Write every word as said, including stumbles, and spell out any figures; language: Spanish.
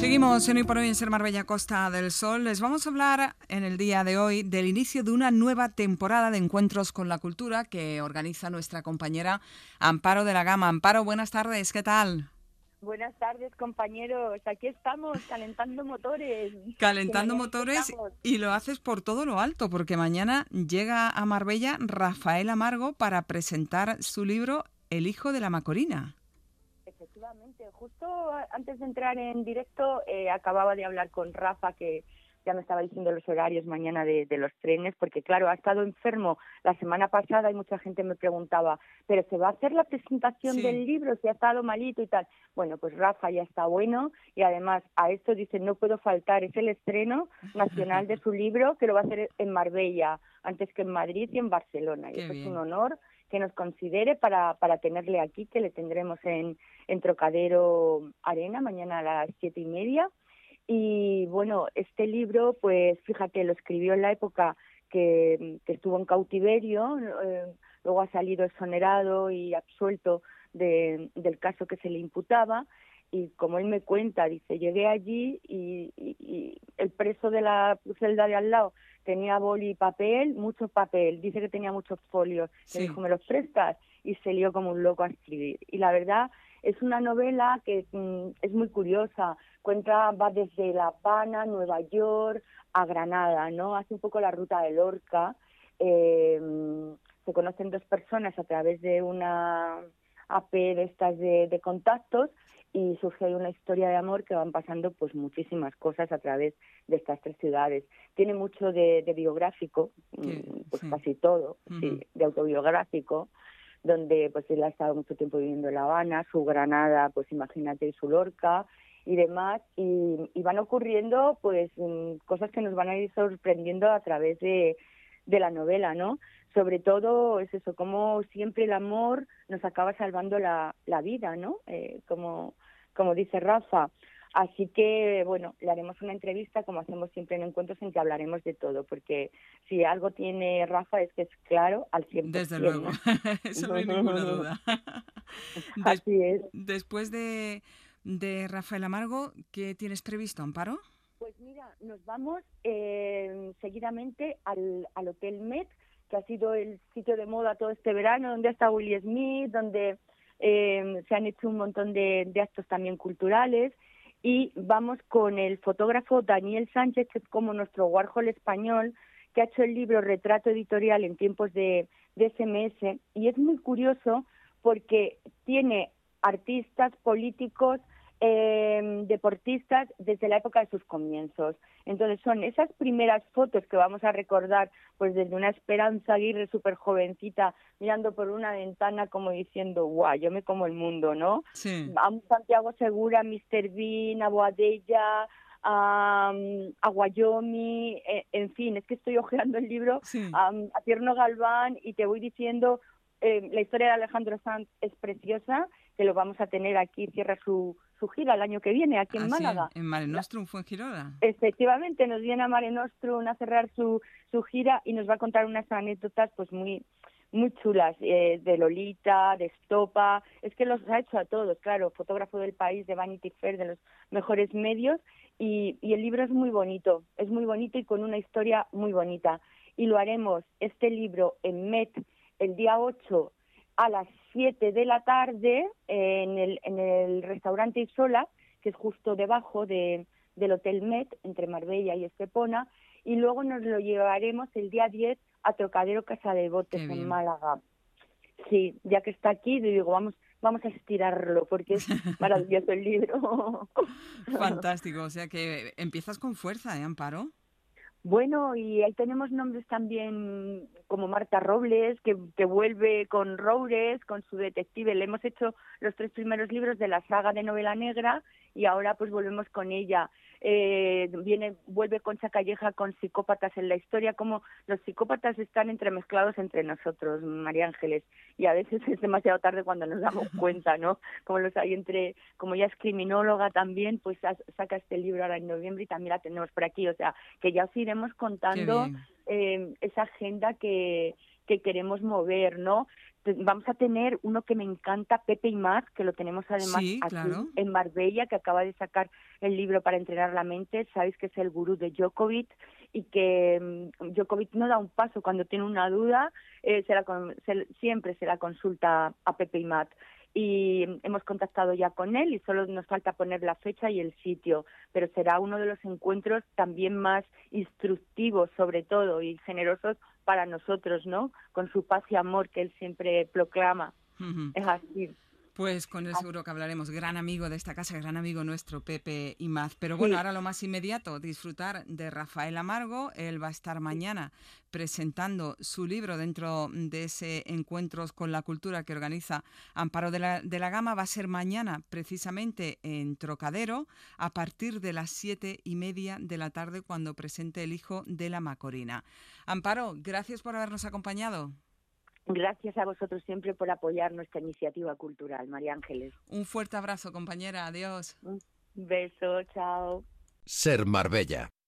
Seguimos en Hoy por Hoy en Ser Marbella, Costa del Sol. Les vamos a hablar en el día de hoy del inicio de una nueva temporada de Encuentros con la Cultura que organiza nuestra compañera Amparo de la Gama. Amparo, buenas tardes, ¿qué tal? Buenas tardes, compañeros. Aquí estamos, calentando motores. Calentando motores y lo haces por todo lo alto, porque mañana llega a Marbella Rafael Amargo para presentar su libro El hijo de la Macorina. Efectivamente, justo antes de entrar en directo eh, acababa de hablar con Rafa, que ya me estaba diciendo los horarios mañana de, de los trenes, porque claro, ha estado enfermo la semana pasada y mucha gente me preguntaba, ¿pero se va a hacer la presentación Sí. del libro si ha estado malito y tal? Bueno, pues Rafa ya está bueno y además a esto dice, no puedo faltar, es el estreno nacional de su libro que lo va a hacer en Marbella, antes que en Madrid y en Barcelona. Qué y eso bien. Es un honor que nos considere para, para tenerle aquí, que le tendremos en, en Trocadero Arena mañana a las siete y media. Y bueno, este libro, pues fíjate, lo escribió en la época que, que estuvo en cautiverio, eh, luego ha salido exonerado y absuelto de, del caso que se le imputaba. Y como él me cuenta, dice, llegué allí y, y, y el preso de la celda de al lado tenía boli y papel, mucho papel, dice que tenía muchos folios, Sí. le dijo, ¿me los prestas? Y se lió como un loco a escribir. Y la verdad es una novela que mm, es muy curiosa, cuenta, va desde La Habana, Nueva York, a Granada, ¿no? Hace un poco la ruta de Lorca, eh, se conocen dos personas a través de una A P de estas de, de contactos, y surge ahí una historia de amor que van pasando pues muchísimas cosas a través de estas tres ciudades. Tiene mucho de, de biográfico, Qué, pues sí. casi todo, Uh-huh. sí, de autobiográfico, donde pues él ha estado mucho tiempo viviendo en La Habana, su Granada, pues imagínate, su Lorca y demás, y, y van ocurriendo pues cosas que nos van a ir sorprendiendo a través de, de la novela, ¿no? Sobre todo es eso, como siempre el amor nos acaba salvando la, la vida, ¿no? Eh, como, como dice Rafa. Así que, bueno, le haremos una entrevista, como hacemos siempre en encuentros, en que hablaremos de todo, porque si algo tiene Rafa es que es claro al cien por Desde ciento, luego, ¿no? eso no hay ninguna duda. Des- Así es. después de, de Rafael Amargo, ¿qué tienes previsto, Amparo? Pues mira, nos vamos eh, seguidamente al, al Hotel Met, que ha sido el sitio de moda todo este verano, donde está Will Smith, donde eh, se han hecho un montón de, de actos también culturales, y vamos con el fotógrafo Daniel Sánchez, que es como nuestro Warhol español, que ha hecho el libro Retrato Editorial en tiempos de, de ese eme ese, y es muy curioso porque tiene artistas, políticos, Eh, deportistas desde la época de sus comienzos. Entonces son esas primeras fotos que vamos a recordar pues desde una Esperanza Aguirre súper jovencita mirando por una ventana como diciendo guau, yo me como el mundo, ¿no? Sí. A un Santiago Segura, míster Bean, a Boadella, a, a Guayomi, eh, en fin, es que estoy hojeando el libro, Sí. a, a Tierno Galván, y te voy diciendo eh, la historia de Alejandro Sanz es preciosa, que lo vamos a tener aquí, cierra su, su gira el año que viene aquí en Así, Málaga. en Mare Nostrum fue en Girola. Efectivamente, nos viene a Mare Nostrum a cerrar su, su gira y nos va a contar unas anécdotas pues muy muy chulas, eh, de Lolita, de Estopa, es que los ha hecho a todos, claro, fotógrafo del País, de Vanity Fair, de los mejores medios, y, y el libro es muy bonito, es muy bonito y con una historia muy bonita. Y lo haremos, este libro, en Met, el día ocho a las siete de la tarde, eh, en, el, en el restaurante Isola, que es justo debajo de, del Hotel Met, entre Marbella y Estepona, y luego nos lo llevaremos el día diez a Trocadero Casa de Botes en Málaga. Sí, ya que está aquí, digo, vamos vamos a estirarlo, porque es maravilloso el libro. Fantástico, o sea que empiezas con fuerza, ¿eh, Amparo? Bueno, y ahí tenemos nombres también como Marta Robles, que, que vuelve con Roures, con su detective. Le hemos hecho los tres primeros libros de la saga de novela negra y ahora pues volvemos con ella. Eh, viene, vuelve Concha Calleja con Psicópatas en la historia, como los psicópatas están entremezclados entre nosotros, María Ángeles, y a veces es demasiado tarde cuando nos damos cuenta, ¿no? Como los hay entre, como ella es criminóloga también, pues saca este libro ahora en noviembre y también la tenemos por aquí, o sea, que ya os iremos contando eh, esa agenda que que queremos mover, ¿no? Vamos a tener uno que me encanta, Pepe y Maz, que lo tenemos además Sí, aquí claro. en Marbella, que acaba de sacar el libro para entrenar la mente. Sabéis que es el gurú de Djokovic y que um, Djokovic no da un paso cuando tiene una duda, eh, se la, se, siempre se la consulta a Pepe y Maz. Y hemos contactado ya con él y solo nos falta poner la fecha y el sitio, pero será uno de los encuentros también más instructivos, sobre todo, y generosos para nosotros, ¿no? Con su paz y amor que él siempre proclama. Uh-huh. Es así. Pues con él seguro que hablaremos. Gran amigo de esta casa, gran amigo nuestro, Pepe y Maz. Pero Sí. bueno, ahora lo más inmediato, disfrutar de Rafael Amargo. Él va a estar mañana presentando su libro dentro de ese Encuentros con la Cultura que organiza Amparo de la, de la Gama. Va a ser mañana, precisamente en Trocadero, a partir de las siete y media de la tarde, cuando presente El hijo de la Macorina. Amparo, gracias por habernos acompañado. Gracias a vosotros siempre por apoyar nuestra iniciativa cultural, María Ángeles. Un fuerte abrazo, compañera. Adiós. Un beso, chao. Ser Marbella.